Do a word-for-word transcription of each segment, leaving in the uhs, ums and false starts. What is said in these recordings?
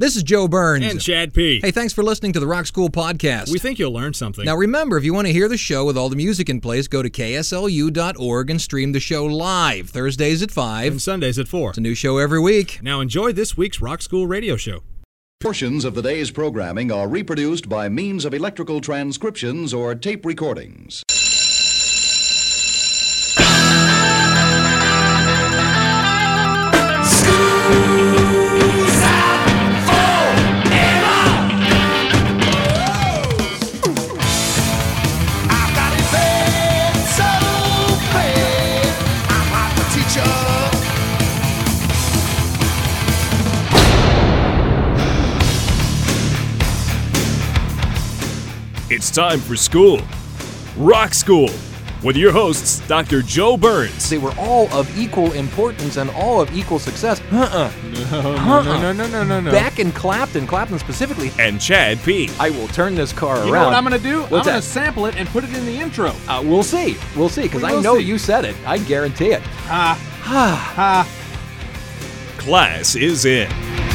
This is Joe Burns. And Chad P. Hey, thanks for listening to the Rock School Podcast. We think you'll learn something. Now remember, if you want to hear the show with all the music in place, go to K S L U dot org and stream the show live, Thursdays at five. And Sundays at four. It's a new show every week. Now enjoy this week's Rock School radio show. Portions of the day's programming are reproduced by means of electrical transcriptions or tape recordings. It's time for school. Rock School with your hosts, Doctor Joe Burns. They were all of equal importance and all of equal success. Uh-uh. No, Uh-uh. no, no, no, no, no, no. Back in Clapton, Clapton specifically. And Chad P. I will turn this car around. You know what I'm going to do? What's I'm going that? to sample it and put it in the intro. Uh, we'll see. We'll see, because We I will know see. you said it. I guarantee it. Ha, ha. Class is in.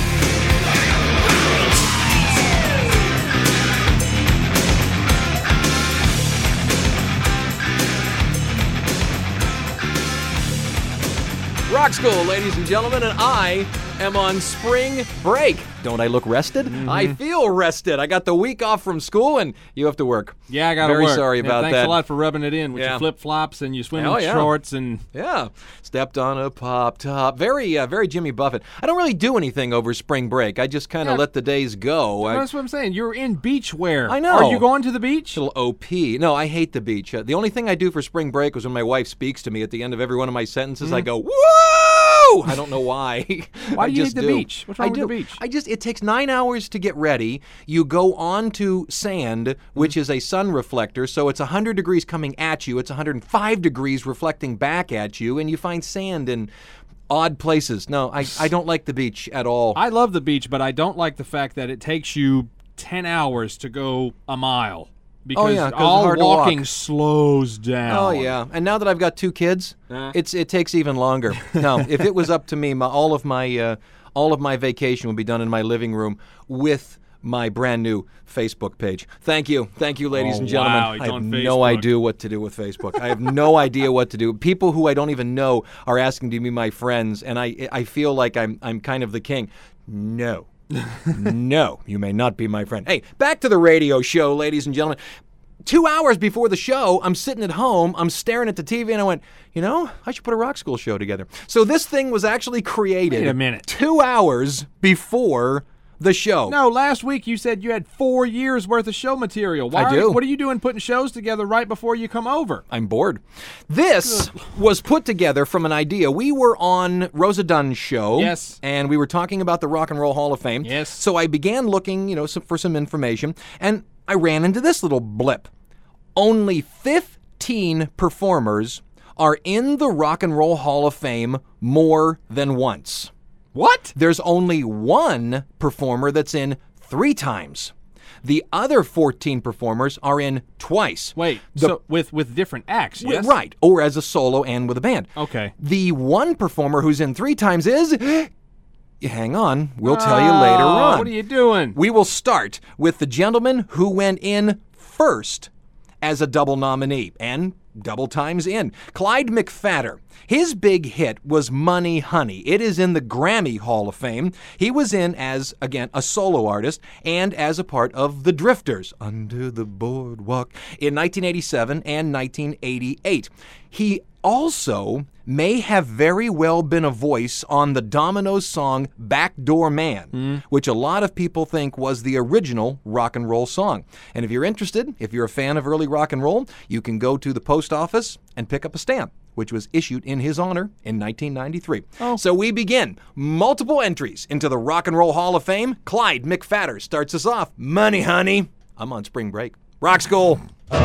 Rock School, ladies and gentlemen, and I am on spring break. Don't I look rested? Mm-hmm. I feel rested. I got the week off from school, and you have to work. Yeah, I got to work. Very sorry Yeah, about thanks that. a lot for rubbing it in with Yeah. your flip-flops and your swimming Oh, yeah. shorts. and Yeah, stepped on a pop top. Very, uh, very Jimmy Buffett. I don't really do anything over spring break. I just kind of Yeah. let the days go. I, That's what I'm saying. You're in beach wear. I know. Are you going to the beach? Little O P. No, I hate the beach. Uh, the only thing I do for spring break was when my wife speaks to me at the end of every one of my sentences, I go, whoa! I don't know why. Mm-hmm. Why I do you just hate the do. beach? What's wrong I with do. the beach? I just, it takes nine hours to get ready. You go onto sand, which Mm-hmm. is a sun reflector, so it's one hundred degrees coming at you. It's one hundred five degrees reflecting back at you, and you find sand in odd places. No, I, I don't like the beach at all. I love the beach, but I don't like the fact that it takes you ten hours to go a mile. Because yeah, 'cause it's all hard to walk. walking slows down. Oh yeah, and now that I've got two kids, Uh. it's it takes even longer. No, if it was up to me, my, all of my uh, all of my vacation would be done in my living room with my brand new Facebook page. Thank you, thank you, ladies Oh, and gentlemen. wow, he's I have on no Facebook. idea what to do with Facebook. I have no idea what to do. People who I don't even know are asking to be my friends, and I I feel like I'm I'm kind of the king. No. No, you may not be my friend. Hey, back to the radio show, ladies and gentlemen. Two hours before the show, I'm sitting at home, I'm staring at the T V, and I went, you know, I should put a Rock School show together. So this thing was actually created Wait a minute. two hours before the show. No, last week you said you had four years worth of show material. Why I are do. You, what are you doing putting shows together right before you come over? I'm bored. This was put together from an idea. We were on Rosa Dunn's show. Yes. And we were talking about the Rock and Roll Hall of Fame. Yes. So I began looking, you know, some, for some information, and I ran into this little blip. Only fifteen performers are in the Rock and Roll Hall of Fame more than once. What? There's only one performer that's in three times. The other fourteen performers are in twice. Wait, The- so with with different acts, Wi- yes? Right, or as a solo and with a band. Okay. The one performer who's in three times is... Hang on, we'll tell you later Oh, on. What are you doing? We will start with the gentleman who went in first as a double nominee and double times in. Clyde McPhatter. His big hit was Money Honey. It is in the Grammy Hall of Fame. He was in as, again, a solo artist and as a part of the Drifters, Under the Boardwalk, in nineteen eighty-seven and nineteen eighty-eight. He also may have very well been a voice on the Dominoes song Backdoor Man, Mm. which a lot of people think was the original rock and roll song. And if you're interested, if you're a fan of early rock and roll, you can go to the post office and pick up a stamp, which was issued in his honor in nineteen ninety-three. Oh. So we begin. Multiple entries into the Rock and Roll Hall of Fame. Clyde McPhatter starts us off. Money Honey. I'm on spring break. Rock School.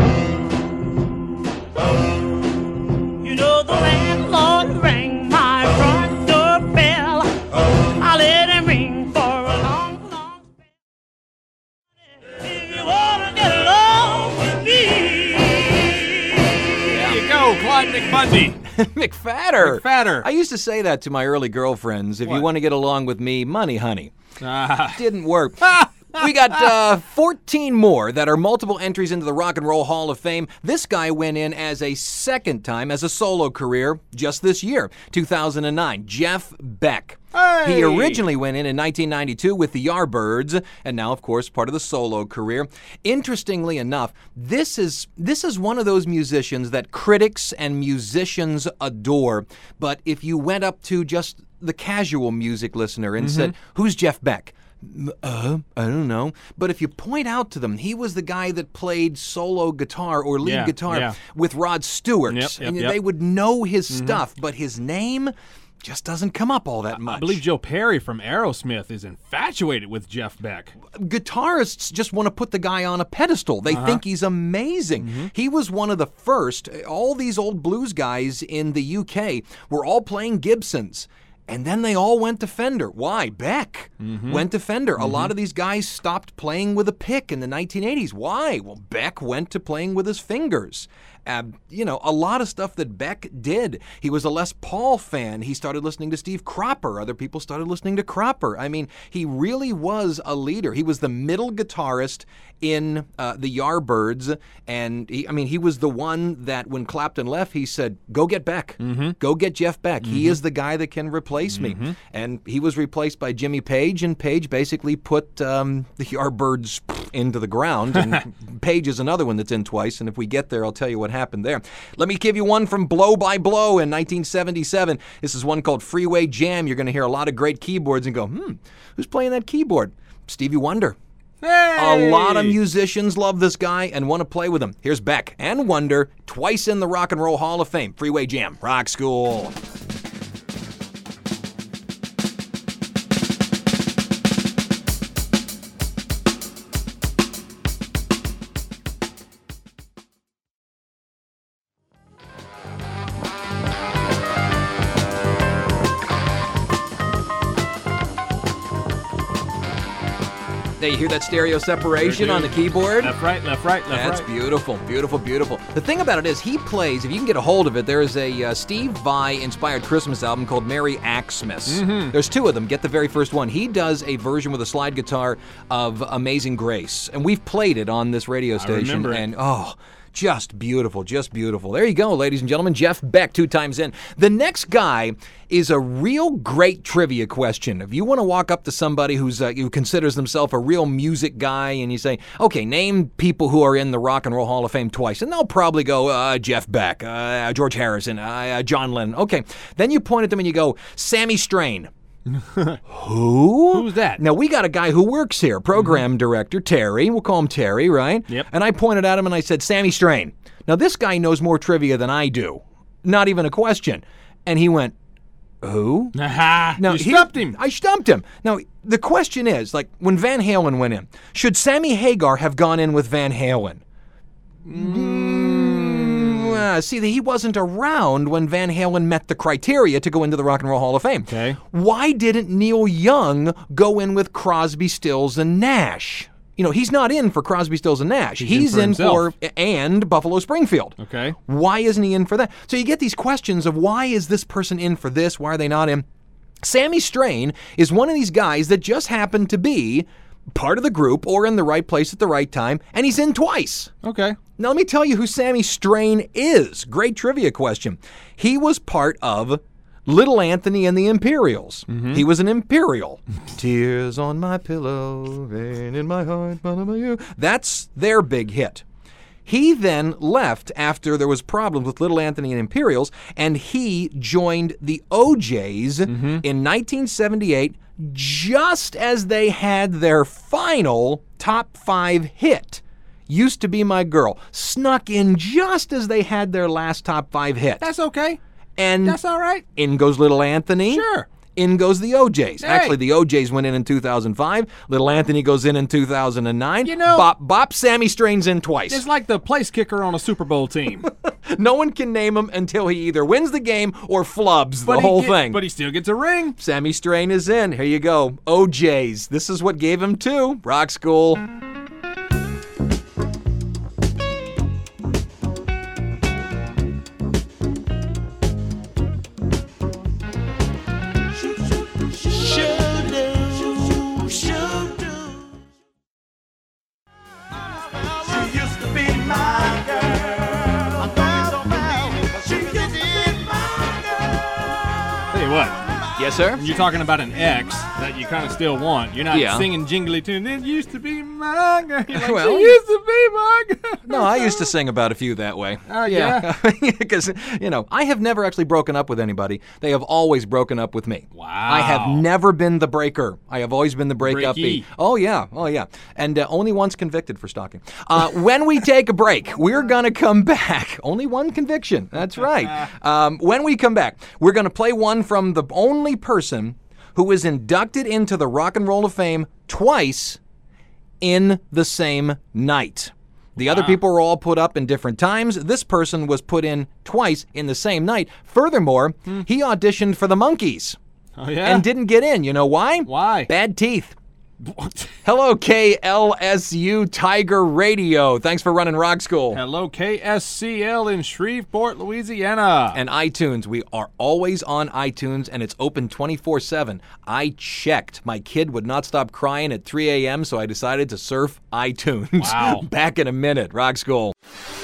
You know the landlord rang my front door bell. I let him ring for a long, long spell. If you wanna get along with me, There you go, Clyde McBundy. McPhatter. McPhatter. I used to say that to my early girlfriends. If you What? want to get along with me, money, honey. Ah. Didn't work. We got uh, fourteen more that are multiple entries into the Rock and Roll Hall of Fame. This guy went in as a second time as a solo career just this year, two thousand nine. Jeff Beck. Hey! He originally went in in nineteen ninety-two with the Yardbirds, and now, of course, part of the solo career. Interestingly enough, this is this is one of those musicians that critics and musicians adore. But if you went up to just the casual music listener and said, "Who's Jeff Beck?" Uh, I don't know. But if you point out to them, he was the guy that played solo guitar or lead Yeah, guitar yeah. with Rod Stewart. Yep, yep, and yep. they would know his stuff, but his name just doesn't come up all that much. I believe Joe Perry from Aerosmith is infatuated with Jeff Beck. Guitarists just want to put the guy on a pedestal. They Uh-huh. think he's amazing. Mm-hmm. He was one of the first. All these old blues guys in the U K were all playing Gibsons. And then they all went to Fender. Why? Beck Mm-hmm. went to Fender. A lot of these guys stopped playing with a pick in the nineteen eighties. Why? Well, Beck went to playing with his fingers. Uh, you know, a lot of stuff that Beck did. He was a Les Paul fan. He started listening to Steve Cropper. Other people started listening to Cropper. I mean, he really was a leader. He was the middle guitarist in uh, the Yardbirds, and he, I mean, he was the one that when Clapton left, he said, "Go get Beck. Go get Jeff Beck. He is the guy that can replace me." And he was replaced by Jimmy Page, and Page basically put um, the Yardbirds into the ground. And Page is another one that's in twice, and if we get there, I'll tell you what happened there. Let me give you one from Blow by Blow in nineteen seventy-seven. This is one called Freeway Jam. You're going to hear a lot of great keyboards and go, hmm, who's playing that keyboard? Stevie Wonder. Hey! A lot of musicians love this guy and want to play with him. Here's Beck and Wonder, twice in the Rock and Roll Hall of Fame. Freeway Jam, Rock School. There, you hear that stereo separation Sure on do. the keyboard? Left, right, left, right, left, That's right. beautiful, beautiful, beautiful. The thing about it is he plays, if you can get a hold of it, there is a uh, Steve Vai-inspired Christmas album called Merry Xmas. Mm-hmm. There's two of them. Get the very first one. He does a version with a slide guitar of Amazing Grace, and we've played it on this radio station. remember it. And oh, just beautiful, just beautiful. There you go, ladies and gentlemen. Jeff Beck, two times in. The next guy is a real great trivia question. If you want to walk up to somebody who's uh, who considers themselves a real music guy and you say, okay, name people who are in the Rock and Roll Hall of Fame twice, and they'll probably go, uh, Jeff Beck, uh, George Harrison, uh, uh, John Lennon. Okay, then you point at them and you go, Sammy Strain. Who? Who's that? Now, we got a guy who works here, program director, Terry. We'll call him Terry, right? Yep. And I pointed at him and I said, Sammy Strain. Now, this guy knows more trivia than I do. Not even a question. And he went, who? Aha! Now, you he- stumped him. I stumped him. Now, the question is, like, when Van Halen went in, should Sammy Hagar have gone in with Van Halen? Mm, uh, see, he wasn't around when Van Halen met the criteria to go into the Rock and Roll Hall of Fame. Okay. Why didn't Neil Young go in with Crosby, Stills, and Nash? You know, he's not in for Crosby, Stills, and Nash. He's in for himself. for and Buffalo Springfield. Okay. Why isn't he in for that? So you get these questions of why is this person in for this? Why are they not in? Sammy Strain is one of these guys that just happened to be part of the group or in the right place at the right time, and he's in twice. Okay. Now, let me tell you who Sammy Strain is. Great trivia question. He was part of Little Anthony and the Imperials. He was an Imperial. Tears on my pillow, rain in my heart, but about you. That's their big hit. He then left after there was problems with Little Anthony and Imperials, and he joined the O Js in nineteen seventy-eight, just as they had their final top five hit. Used to Be My Girl. Snuck in just as they had their last top five hit. That's okay. And That's all right. in goes Little Anthony. Sure. In goes the O Js. Hey. Actually, the O Js went in in two thousand five. Little Anthony goes in in two thousand nine. You know- Bop, Bop, Sammy Strain's in twice. It's like the place kicker on a Super Bowl team. No one can name him until he either wins the game or flubs the But he whole get- thing. But he still gets a ring. Sammy Strain is in. Here you go. O Js. This is what gave him two. Rock School. what. Yes, sir? When you're talking about an ex that you kind of still want, you're not Yeah. singing jingly tune. It used to be my girl. You're like, Well- she used to be my girl. No, I used to sing about a few that way. Oh, yeah? Because, you know, I have never actually broken up with anybody. They have always broken up with me. Wow. I have never been the breaker. I have always been the breakup. Breaky. Oh, yeah. Oh, yeah. And uh, only once convicted for stalking. Uh, when we take a break, we're going to come back. Only one conviction. That's right. Um, when we come back, we're going to play one from the only person who was inducted into the Rock and Roll of Fame twice in the same night. The other people were all put up in different times. This person was put in twice in the same night. Furthermore, he auditioned for the Monkees Oh, yeah? and didn't get in. You know why? Why? Bad teeth. Hello, K L S U Tiger Radio. Thanks for running Rock School. Hello, K S C L in Shreveport, Louisiana. And iTunes. We are always on iTunes, and it's open twenty-four seven. I checked. My kid would not stop crying at three a.m., so I decided to surf iTunes. Wow. Back in a minute. Rock School.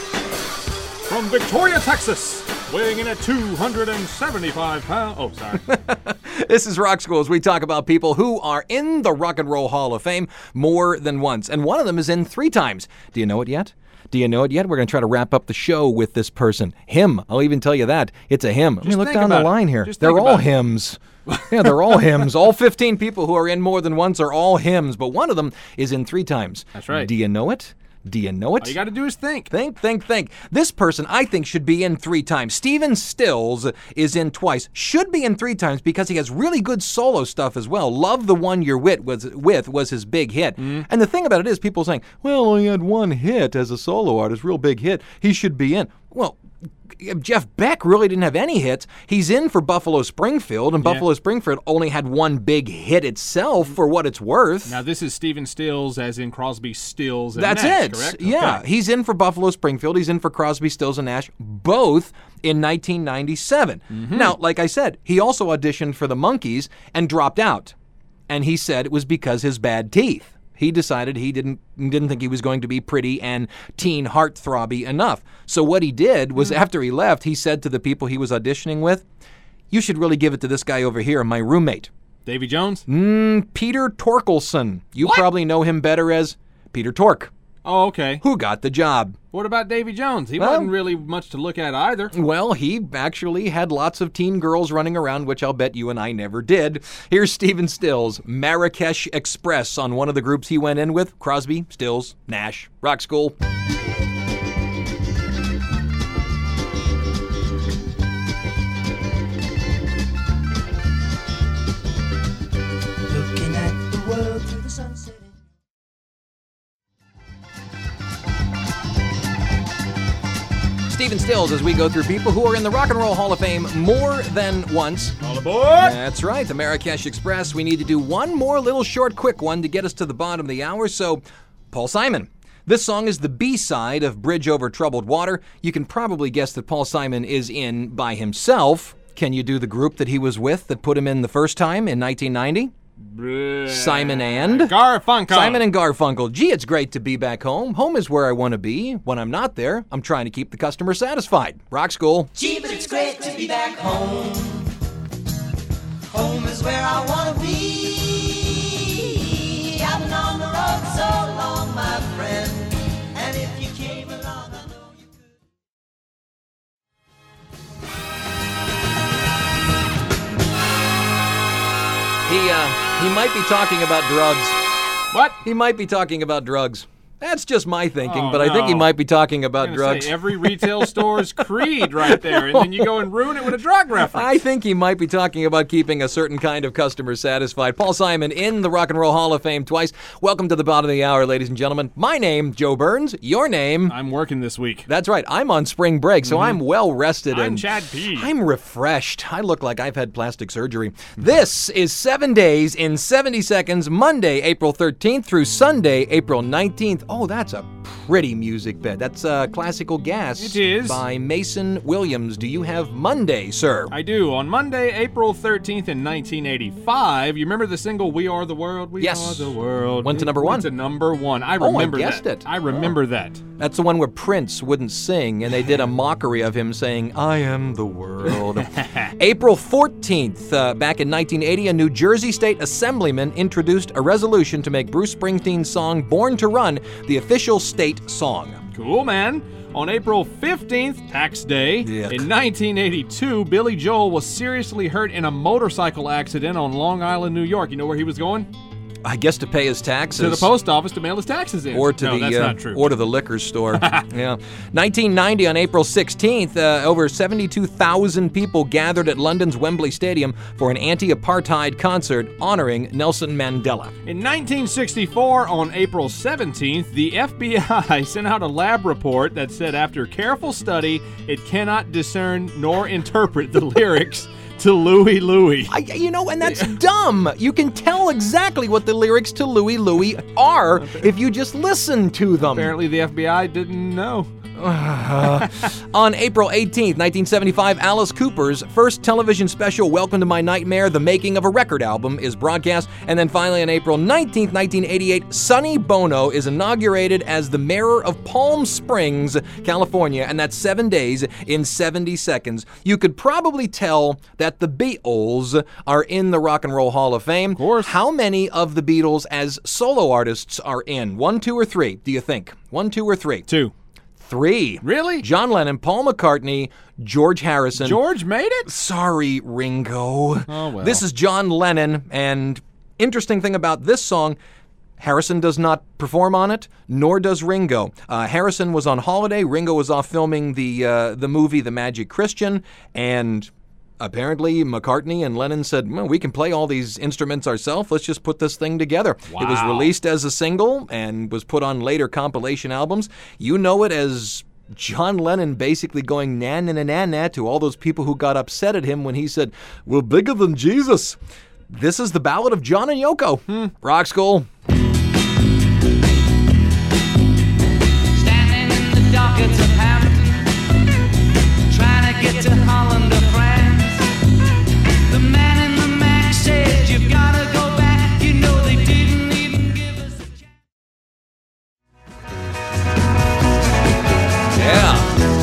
From Victoria, Texas, weighing in at two hundred seventy-five pounds. Oh, sorry. This is Rock School, as we talk about people who are in the Rock and Roll Hall of Fame more than once. And one of them is in three times. Do you know it yet? Do you know it yet? We're going to try to wrap up the show with this person. Him. I'll even tell you that. It's a hymn. Let me Just look think down the about it. line here. Just They're think all about it. hymns. Yeah, they're all hymns. All fifteen people who are in more than once are all hymns, but one of them is in three times. That's right. Do you know it? Do you know it? All you got to do is think. Think, think, think. This person, I think, should be in three times. Steven Stills is in twice. Should be in three times because he has really good solo stuff as well. Love the One You're With was, with was his big hit. Mm-hmm. And the thing about it is, people saying, well, he had one hit as a solo artist, real big hit. He should be in. Well, Jeff Beck really didn't have any hits. He's in for Buffalo Springfield, and Yeah. Buffalo Springfield only had one big hit itself, for what it's worth. Now, this is Stephen Stills, as in Crosby, Stills, and That's Nash, it. correct? Yeah, Okay. he's in for Buffalo Springfield. He's in for Crosby, Stills, and Nash, both in nineteen ninety-seven. Mm-hmm. Now, like I said, he also auditioned for the Monkees and dropped out. And he said it was because his bad teeth. He decided he didn't didn't think he was going to be pretty and teen heartthrobby enough. So what he did was, after he left, he said to the people he was auditioning with, "You should really give it to this guy over here, my roommate, Davy Jones? mm, Peter Torkelson. You probably know him better as Peter Tork, Oh, okay. who got the job." What about Davy Jones? He Well- wasn't really much to look at either. Well, he actually had lots of teen girls running around, which I'll bet you and I never did. Here's Stephen Stills, Marrakesh Express, on one of the groups he went in with, Crosby, Stills, Nash. Rock School. Looking at the world through the sunset. Stephen Stills, as we go through people who are in the Rock and Roll Hall of Fame more than once. All aboard! That's right, the Marrakesh Express. We need to do one more little short, quick one to get us to the bottom of the hour. So, Paul Simon. This song is the B-side of Bridge Over Troubled Water. You can probably guess that Paul Simon is in by himself. Can you do the group that he was with that put him in the first time in nineteen ninety? Simon and? Garfunkel. Simon and Garfunkel. Gee, it's great to be back home. Home is where I want to be. When I'm not there, I'm trying to keep the customer satisfied. Rock School. Gee, but it's great to be back home. Home is where I want to be. I've been on the road so long, my friend. And if you came along, I know you could. He, uh, he might be talking about drugs. What? He might be talking about drugs. That's just my thinking, Oh, but I think he no. might be talking about I'm gonna drugs. say every retail store's creed right there, and then you go and ruin it with a drug reference. I think he might be talking about keeping a certain kind of customer satisfied. Paul Simon in the Rock and Roll Hall of Fame twice. Welcome to the bottom of the hour, ladies and gentlemen. My name, Joe Burns. Your name? I'm working this week. That's right. I'm on spring break, so I'm well rested. I'm and Chad P. I'm refreshed. I look like I've had plastic surgery. This is seven days in seventy seconds, Monday, April thirteenth through Sunday, April nineteenth. Oh, that's a pretty music bed. That's uh, Classical Gas. It is. By Mason Williams. Do you have Monday, sir? I do. On Monday, April thirteenth in nineteen eighty-five, you remember the single We Are the World? We Yes. Are the World. Went to number one. Went to number one. I Oh, I remember guessed that. it. I remember that. That's the one where Prince wouldn't sing, and they did a mockery of him saying, I am the world. April fourteenth, uh, back in nineteen eighty, a New Jersey State Assemblyman introduced a resolution to make Bruce Springsteen's song Born to Run the official state song. Cool, man. On April fifteenth, Tax Day, Yuck. in nineteen eighty-two, Billy Joel was seriously hurt in a motorcycle accident on Long Island, New York. You know where he was going? I guess to pay his taxes. To the post office to mail his taxes in. Or to no, the that's uh, not true. or to the liquor store. Yeah. nineteen ninety, on April sixteenth, uh, over seventy-two thousand people gathered at London's Wembley Stadium for an anti-apartheid concert honoring Nelson Mandela. In nineteen sixty-four, on April seventeenth, the F B I sent out a lab report that said after careful study, it cannot discern nor interpret the lyrics to Louie Louie. I, you know, and that's dumb. You can tell exactly what the lyrics to Louie Louie are if you just listen to them. Apparently the F B I didn't know. On April eighteenth, nineteen seventy-five, Alice Cooper's first television special, Welcome to My Nightmare, The Making of a Record Album, is broadcast. And then finally on April nineteenth, nineteen eighty-eight, Sonny Bono is inaugurated as the mayor of Palm Springs, California, and that's seven days in seventy seconds. You could probably tell that the Beatles are in the Rock and Roll Hall of Fame. Of course. How many of the Beatles as solo artists are in? One, two, or three, do you think? One, two, or three? Two. Three. Really? John Lennon, Paul McCartney, George Harrison. George made it? Sorry, Ringo. Oh, well. This is John Lennon, and interesting thing about this song, Harrison does not perform on it, nor does Ringo. Uh, Harrison was on holiday. Ringo was off filming the uh, the movie The Magic Christian, and apparently McCartney and Lennon said, well, we can play all these instruments ourselves. Let's just put this thing together. Wow. It was released as a single and was put on later compilation albums. You know it as John Lennon basically going na na na na na to all those people who got upset at him when he said, we're bigger than Jesus. This is the Ballad of John and Yoko. Hmm. Rock School. Standing in the dockets of Hampton, trying to get to Holland or France. The man in the Mac said, you've got to go back. You know they didn't even give us a chance. Yeah.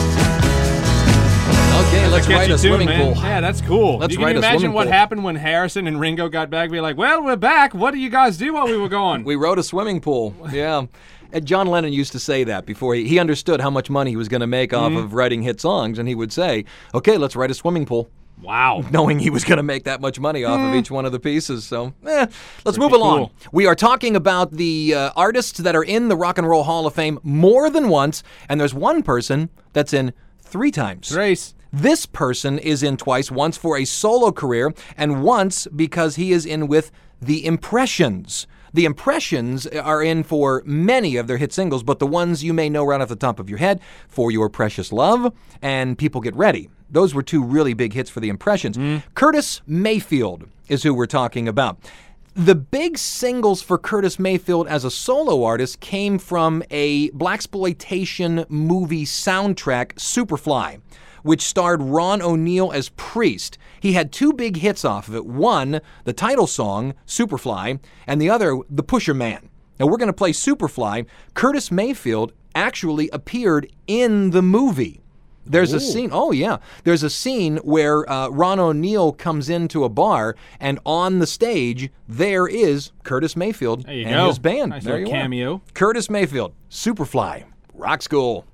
Okay, let's Catchy write a tune, swimming man. pool. Yeah, that's cool. Let's you can write a imagine swimming what pool. happened when Harrison and Ringo got back? Be like, well, we're back. What do you guys do while we were gone? We wrote a swimming pool. Yeah. And John Lennon used to say that before he, he understood how much money he was going to make off of writing hit songs, and he would say, okay, let's write a swimming pool. Wow. Knowing he was going to make that much money off of each one of the pieces. So, eh, let's move Pretty along. cool. We are talking about the uh, artists that are in the Rock and Roll Hall of Fame more than once, and there's one person that's in three times. Trace. This person is in twice, once for a solo career, and once because he is in with the Impressions. The Impressions are in for many of their hit singles, but the ones you may know right off the top of your head, For Your Precious Love and People Get Ready. Those were two really big hits for the Impressions. Curtis Mayfield is who we're talking about. The big singles for Curtis Mayfield as a solo artist came from a blaxploitation movie soundtrack, Superfly, which starred Ron O'Neal as Priest. He had two big hits off of it. One, the title song, Superfly, and the other, The Pusher Man. Now, we're going to play Superfly. Curtis Mayfield actually appeared in the movie. There's a scene, oh yeah, there's a scene where uh, Ron O'Neal comes into a bar, and on the stage, there is Curtis Mayfield There you and go. his band. Nice there little you are. cameo. Curtis Mayfield, Superfly, Rock School.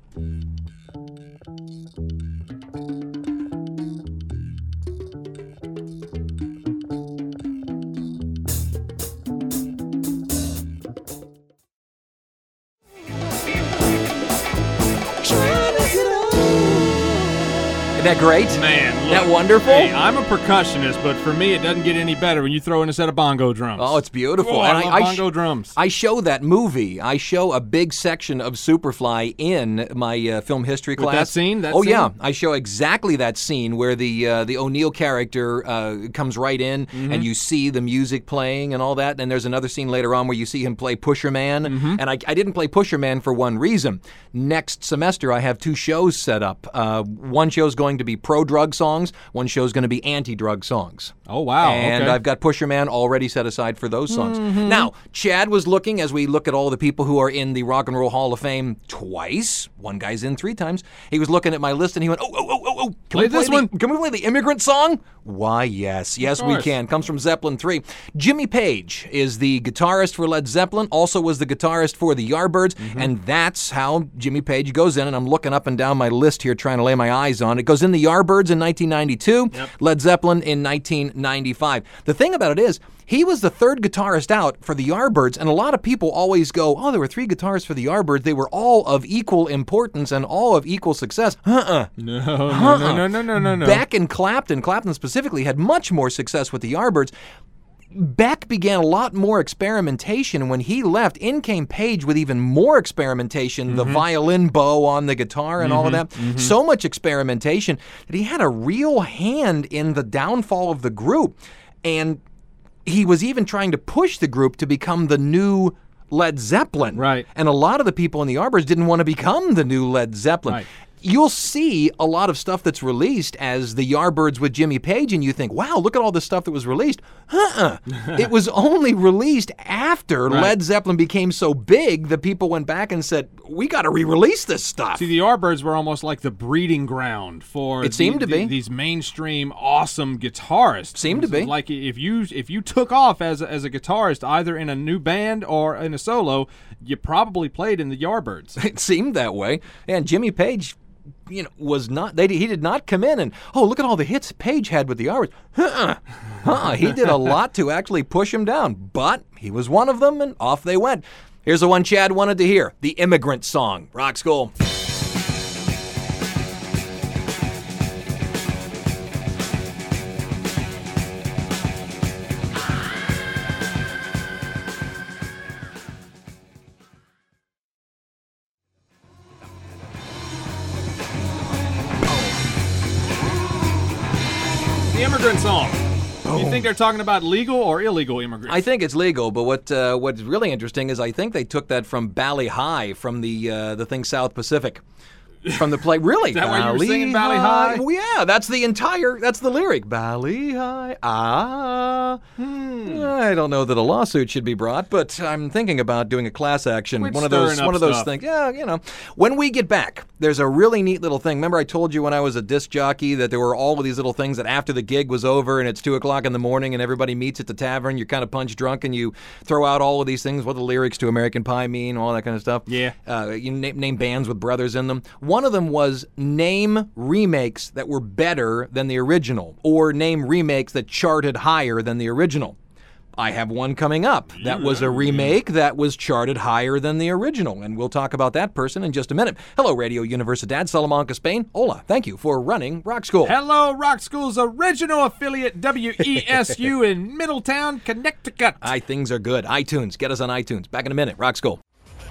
Isn't that great? Man, Isn't look, that wonderful? Hey, I'm a percussionist, but for me, it doesn't get any better when you throw in a set of bongo drums. Oh, it's beautiful. Oh, And I, I- love I sh- bongo drums. I show that movie. I show a big section of Superfly in my uh, film history With class. that scene? That oh scene? yeah, I show exactly that scene where the uh, the O'Neill character uh, comes right in, Mm-hmm. and you see the music playing and all that. And there's another scene later on where you see him play Pusher Man. Mm-hmm. And I, I didn't play Pusher Man for one reason. Next semester, I have two shows set up. Uh, one show's going going to be pro-drug songs. One show's going to be anti-drug songs. Oh, wow. And okay. I've got Pusher Man already set aside for those songs. Mm-hmm. Now, Chad was looking, as we look at all the people who are in the Rock and Roll Hall of Fame twice. One guy's in three times. He was looking at my list, and he went, oh, oh, oh, oh, oh. Can Play we play this the, one? Can we play the Immigrant Song? Why, yes. Yes, we course. can. Comes from Zeppelin three. Jimmy Page is the guitarist for Led Zeppelin, also was the guitarist for the Yardbirds, Mm-hmm. and that's how Jimmy Page goes in, and I'm looking up and down my list here trying to lay my eyes on it. It goes in the Yardbirds in nineteen ninety-two, Yep. Led Zeppelin in nineteen ninety-five. The thing about it is, he was the third guitarist out for the Yardbirds, and a lot of people always go, oh, there were three guitarists for the Yardbirds. They were all of equal importance and all of equal success. Uh-uh. No, no, no, no, no, no, no, no. Beck and Clapton, Clapton specifically, had much more success with the Yardbirds. Beck began a lot more experimentation. When he left, in came Page with even more experimentation, Mm-hmm. the violin bow on the guitar and all of that. mm-hmm. So much experimentation that he had a real hand in the downfall of the group. And he was even trying to push the group to become the new Led Zeppelin. Right. And a lot of the people in the Yardbirds didn't want to become the new Led Zeppelin. Right. You'll see a lot of stuff that's released as the Yardbirds with Jimmy Page, and you think, wow, look at all the stuff that was released. Uh-uh. It was only released after Right. Led Zeppelin became so big that people went back and said, we got to re-release this stuff. See, the Yardbirds were almost like the breeding ground for It seemed the- to be. the- these mainstream awesome guitarists. Seemed to So, be. Like if you if you took off as a, as a guitarist either in a new band or in a solo, you probably played in the Yardbirds. It seemed that way. And Jimmy Page, you know, was not, they, he did not come in and, oh, look at all the hits Page had with the Yardbirds. Uh-uh. Uh-uh. He did a lot to actually push him down, but he was one of them, and off they went. Here's the one Chad wanted to hear, the Immigrant Song. Rock School. The Immigrant Song. Do you think they're talking about legal or illegal immigrants? I think it's legal, but what uh, what's really interesting is I think they took that from Bally High, from the uh, the thing South Pacific. From the play, really? Is that why you were singing Bally High? Well, yeah, that's the entire, that's the lyric. Bally High, ah. Hmm. I don't know that a lawsuit should be brought, but I'm thinking about doing a class action. Quit one of those, stirring up one of those stuff. things. Yeah, you know. When we get back, there's a really neat little thing. Remember I told you when I was a disc jockey that there were all of these little things that after the gig was over and it's two o'clock in the morning and everybody meets at the tavern, you're kind of punch drunk and you throw out all of these things, what the lyrics to American Pie mean, all that kind of stuff. Yeah. Uh, you name, name bands with brothers in them. One of them was name remakes that were better than the original, or name remakes that charted higher than the original. I have one coming up. That was a remake that was charted higher than the original, and we'll talk about that person in just a minute. Hello, Radio Universidad Salamanca, Spain. Hola, thank you for running Rock School. Hello, Rock School's original affiliate, W E S U in Middletown, Connecticut. Aye, things are good. iTunes, get us on iTunes. Back in a minute, Rock School.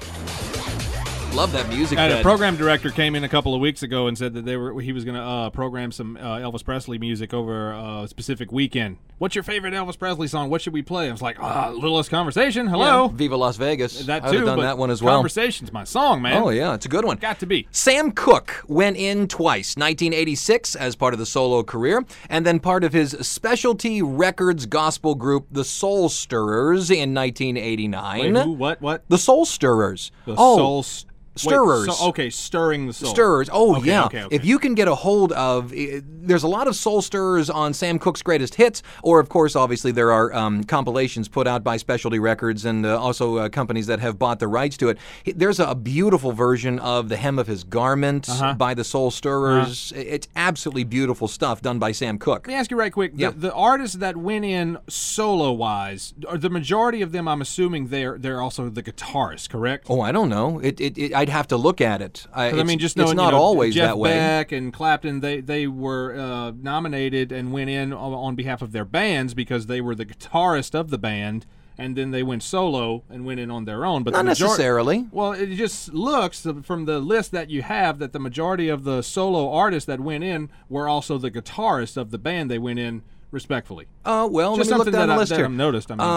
Love that music. And a bed. program director came in a couple of weeks ago and said that they were he was going to uh, program some uh, Elvis Presley music over uh, a specific weekend. What's your favorite Elvis Presley song? What should we play? I was like, ah, Little Less Conversation. Hello. Yeah, Viva Las Vegas. That I'd too. have done but that one as well. Conversation's my song, man. Oh, yeah, it's a good one. Got to be. Sam Cooke went in twice, nineteen eighty-six as part of the solo career, and then part of his specialty records gospel group, the Soul Stirrers, in nineteen eighty-nine. Wait, who? What? What? The Soul Stirrers. The oh, soul st- Stirrers. Wait, so, okay, stirring the soul. Stirrers. Oh, Okay, yeah. okay, okay. If you can get a hold of, eh, there's a lot of Soul Stirrers on Sam Cooke's Greatest Hits, or, of course, obviously, there are um, compilations put out by Specialty Records and uh, also uh, companies that have bought the rights to it. He- There's a beautiful version of The Hem of His Garment Uh-huh. by the Soul Stirrers. It's absolutely beautiful stuff done by Sam Cooke. Let me ask you right quick. Yeah. The, the artists that went in solo-wise, are the majority of them, I'm assuming they're they're also the guitarists, correct? Oh, I don't know. It, it, it, I'd have to look at it. I, 'Cause, I mean, it's- just it's knowing, not you know, always Jeff that way. Beck and Clapton, they they were uh, nominated and went in on, on behalf of their bands because they were the guitarist of the band, and then they went solo and went in on their own. But Not the major- necessarily. Well, it just looks from the list that you have that the majority of the solo artists that went in were also the guitarists of the band they went in respectfully. Uh, well, Just let me look something down that the I- list that here. I've noticed, I mean.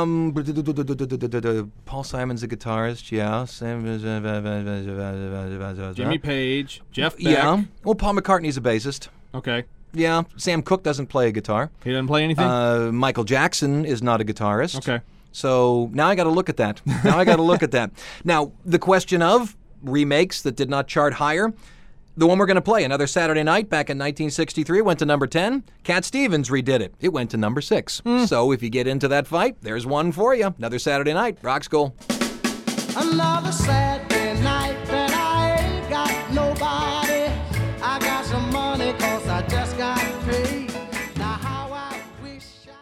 Um, Paul Simon's a guitarist, yeah. Jimmy Page, Jeff Beck. Yeah. Well, Paul McCartney's a bassist. Okay. Yeah, Sam Cooke doesn't play a guitar. He doesn't play anything? Uh, Michael Jackson is not a guitarist. Okay. So now I got to look at that. Now I got to look at that. Now, the question of remakes that did not chart higher, the one we're going to play, Another Saturday Night, back in nineteen sixty-three, went to number ten. Cat Stevens redid it. It went to number six. Hmm. So if you get into that fight, there's one for you. Another Saturday Night, Rock School. Another Saturday night that I ain't got nobody. I got some money cause I just got paid. Now how I wish I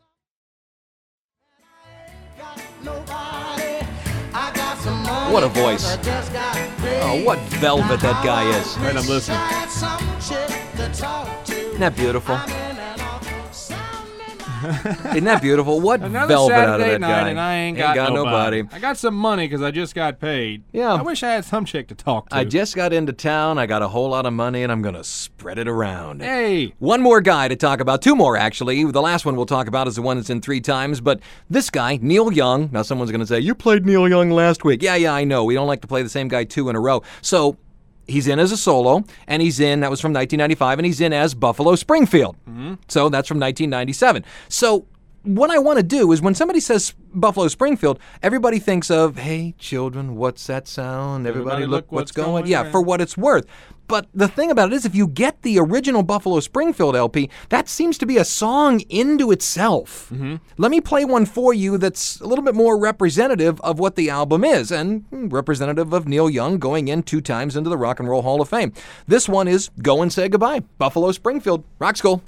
had some. I ain't got nobody. I got some money. What a voice. 'cause I just got paid. Oh, what velvet that guy is. Right, I'm listening. I had some chick to talk to. Isn't that beautiful? I'm in an awful sound. Isn't that beautiful? What Another velvet Saturday out of that night guy. and I ain't got, nobody. I got some money because I just got paid. Yeah. I wish I had some chick to talk to. I just got into town. I got a whole lot of money, and I'm going to spread it around. Hey. One more guy to talk about. Two more, actually. The last one we'll talk about is the one that's in three times. But this guy, Neil Young. Now, someone's going to say, you played Neil Young last week. Yeah, yeah, I know. We don't like to play the same guy two in a row. So he's in as a solo, and he's in, that was from nineteen ninety-five, and he's in as Buffalo Springfield. Mm-hmm. So that's from nineteen ninety-seven. So what I want to do is when somebody says Buffalo Springfield, everybody thinks of, hey, children, what's that sound? Everybody, Everybody look, look what's, what's going. going Yeah, on. for what it's worth. But the thing about it is if you get the original Buffalo Springfield L P, that seems to be a song into itself. Mm-hmm. Let me play one for you that's a little bit more representative of what the album is and representative of Neil Young going in two times into the Rock and Roll Hall of Fame. This one is Go and Say Goodbye, Buffalo Springfield, Rock School.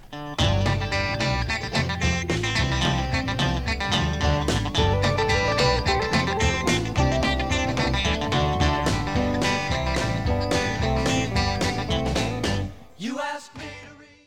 You asked me to read.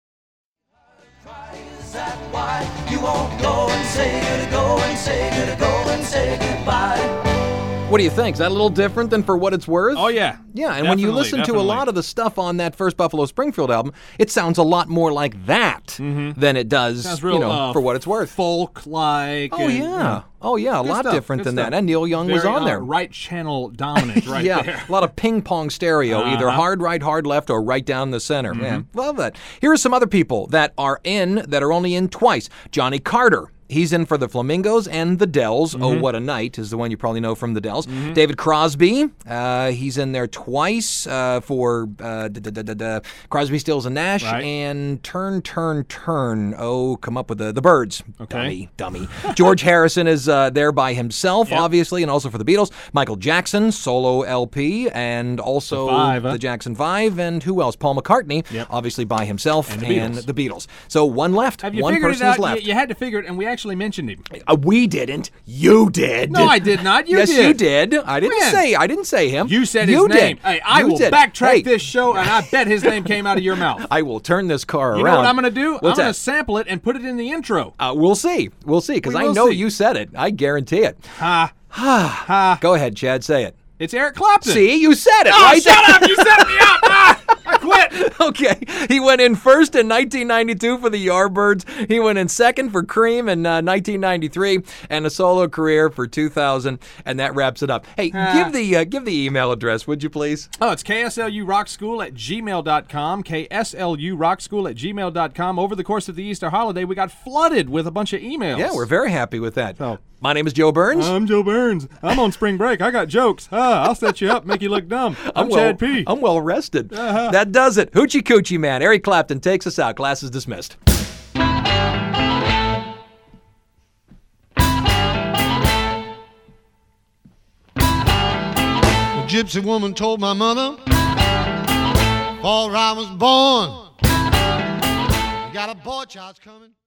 Why is that why you won't go and say good, go and say good, go and say goodbye? What do you think? Is that a little different than For What It's Worth? Oh, yeah. Yeah, and when you Definitely, listen to a definitely. lot of the stuff on that first Buffalo Springfield album, it sounds a lot more like that than it does, Sounds real, you know, uh, For What It's Worth. Folk-like. Oh, and, yeah. Oh, yeah, a Good lot stuff, different good than stuff. that. And Neil Young was Very, on uh, there. right channel dominant right yeah, there. a lot of ping-pong stereo, either Uh-huh. hard right, hard left, or right down the center. Yeah, love that. Here are some other people that are in, that are only in twice. Johnny Carter. He's in for the Flamingos and the Dells. Oh, What a Night is the one you probably know from the Dells. David Crosby, uh, he's in there twice uh, for uh, da, da, da, da, da, Crosby, Stills, and Nash. Right. And Turn, Turn, Turn. Oh, come up with the, the Birds. Okay. Dummy, dummy. George Harrison is uh, there by himself, Yep. obviously, and also for the Beatles. Michael Jackson, solo L P, and also The Five, huh? the Jackson Five. And who else? Paul McCartney, Yep. obviously by himself, And the Beatles. the Beatles. So one left. Have you one figured it person is out? left. You, you had to figure it, and we actually mentioned him. Uh, we didn't. You did. No, I did not. You yes, did. you did. I didn't When? say. I didn't say him. You said you his name. Did. Hey, I You will did. backtrack Hey, this show, and I bet his name came out of your mouth. I will turn this car You around. know what I'm going to do? What's I'm going that? to sample it and put it in the intro. Uh, we'll see. We'll see. Because We I will know see. you said it. I guarantee it. Ha. ha. Go ahead, Chad. Say it. It's Eric Clapton. See, you said it. Oh, right shut there. up. You set me up. Ah, I quit. Okay, he went in first in nineteen ninety-two for the Yardbirds. He went in second for Cream in uh, nineteen ninety-three, and a solo career for two thousand. And that wraps it up. Hey, Ah. give the uh, give the email address, would you please? Oh, it's K S L U Rock School at gmail dot com. K S L U Rock School at gmail dot com. Over the course of the Easter holiday, we got flooded with a bunch of emails. Yeah, we're very happy with that. Oh. My name is Joe Burns. I'm Joe Burns. I'm on spring break. I got jokes. Ah, I'll set you up, make you look dumb. I'm, well, Chad P. I'm well rested. Uh-huh. That does it. Hoochie Coochie Man. Eric Clapton takes us out. Class is dismissed. A gypsy woman told my mother, before I was born, you got a boy child's coming.